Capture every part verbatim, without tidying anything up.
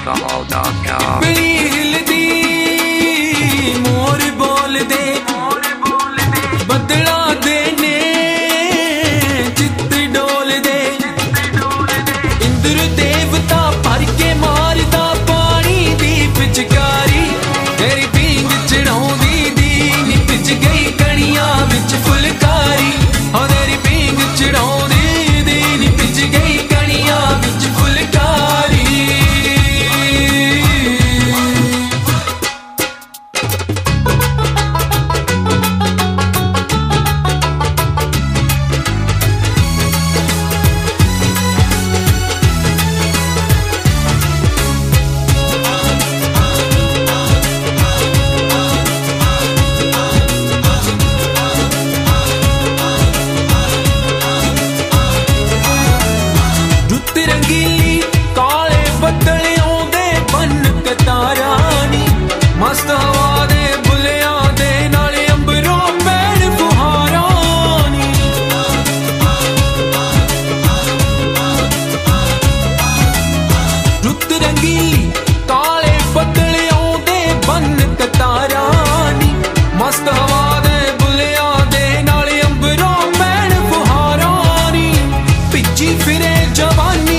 Fahol dot com हिलदी मोर बोल दे बदला देने चित डोल दे इंद्र देवता भर के मारदा पानी दी पिचकारी तेरी पींग चढ़ाउंदी दी नी पिच गई कणियां विच फुलकारी हो तेरी पींग चढ़ाउंदी दी नी पिच गई कणियां विच फुलकारी रंगीली काले बदल आउंदे बन कतारा नी मस्त हवा दे बुलियां दे नाले अंबरों पैण फुहारा नी रुत रंगीली काले बदल आउंदे बन कतारा नी मस्त हवा दे बुलियां दे नाले अंबरों पैण फुहारा नी पिची फिरे जवानी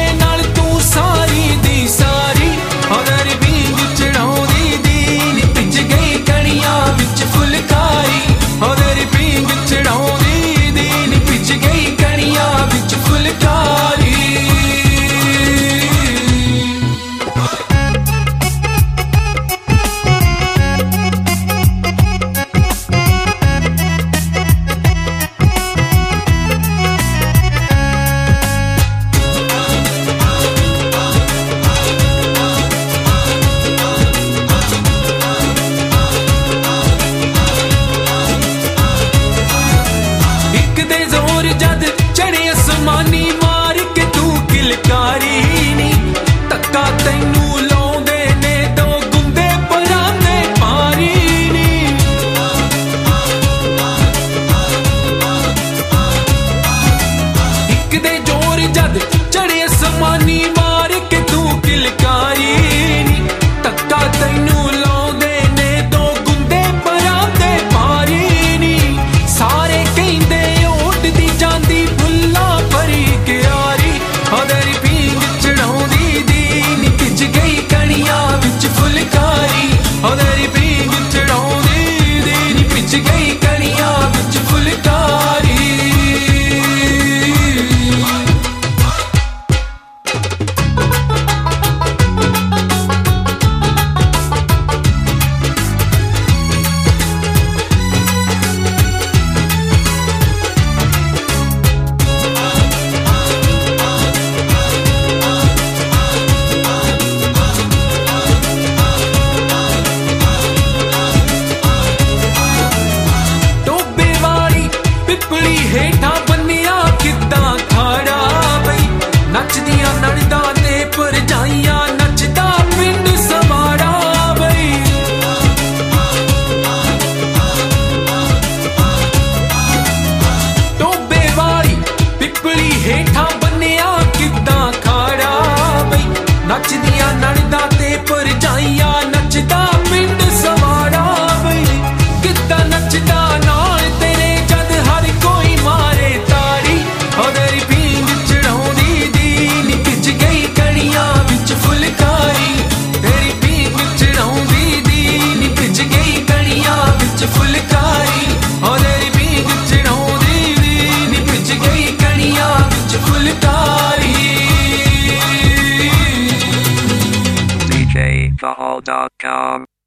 जद चढ़े असमानी मार के तू किलकारी नी तक्का तैनू लाउंदे ने दो गुंदे परांदे पारी नी इक दे जोर जद चढ़े असमानी मार के तू किलकारी नी तक्का तैनू लाउंदे ने दो गुंदे परांदे पारी नी सारे कहंदे जांदी फुल्ला भरी क्यारी तेरी पींग चढ़ाउंदी दी नी पिच गई कणियां विच फुलकारी तेरी पींग चढ़ाउंदी दी नी पिच गई कणियां विच फुलकारी हेठा बनिया किद्दां खाड़ा बई नचदियां नणदा ते भरजाइयां नचदा पिंड समाड़ा बई टोबे वाली पिपली हेठा बनिया किद्दां खाड़ा बई नचदियां नणदा ते भरजाइयां नचदा पिंड समाड़ा बई किद्दां नचदा नाल तेरे जद हर कोई मारे ताड़ी तेरी पींग चढ़ाउंदी दी नी पिच गई कणियां विच फुलकारी तेरी पींग चढ़ाउंदी दी नी पिच गई कणियां विच फुलकारी तेरी पींग चढ़ाउंदी दी नी पिच गई कणियां विच Phulkari D J Fahol dot com